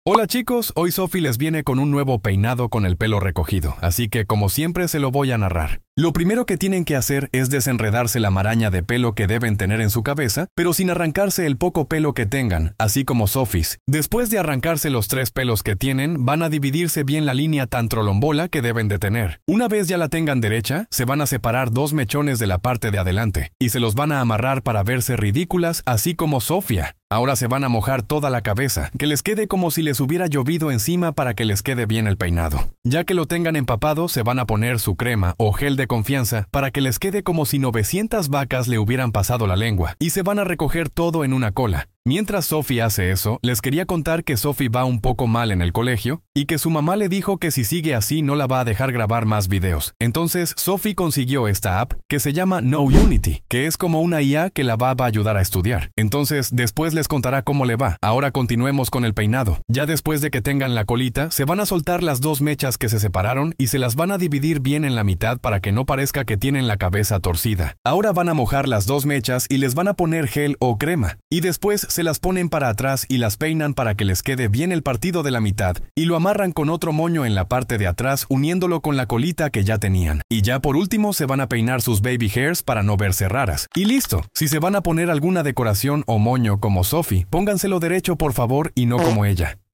Hola chicos, hoy Sophie les viene con un nuevo peinado con el pelo recogido, así que como siempre se lo voy a narrar. Lo primero que tienen que hacer es desenredarse la maraña de pelo que deben tener en su cabeza, pero sin arrancarse el poco pelo que tengan, así como Sophie's. Después de arrancarse los 3 pelos que tienen, van a dividirse bien la línea tan trolombola que deben de tener. Una vez ya la tengan derecha, se van a separar 2 mechones de la parte de adelante, y se los van a amarrar para verse ridículas, así como Sofía. Ahora se van a mojar toda la cabeza, que les quede como si les hubiera llovido encima para que les quede bien el peinado. Ya que lo tengan empapado, se van a poner su crema o gel de confianza para que les quede como si 900 vacas le hubieran pasado la lengua, y se van a recoger todo en una cola. Mientras Sophie hace eso, les quería contar que Sophie va un poco mal en el colegio y que su mamá le dijo que si sigue así no la va a dejar grabar más videos. Entonces, Sophie consiguió esta app que se llama KnowUnity, que es como una IA que la va a ayudar a estudiar. Entonces, después les contará cómo le va. Ahora continuemos con el peinado. Ya después de que tengan la colita, se van a soltar las 2 mechas que se separaron y se las van a dividir bien en la mitad para que no parezca que tienen la cabeza torcida. Ahora van a mojar las 2 mechas y les van a poner gel o crema. Y después se las ponen para atrás y las peinan para que les quede bien el partido de la mitad y lo amarran con otro moño en la parte de atrás uniéndolo con la colita que ya tenían. Y ya por último se van a peinar sus baby hairs para no verse raras. Y listo. Si se van a poner alguna decoración o moño como Sophie, pónganselo derecho por favor y no como ella.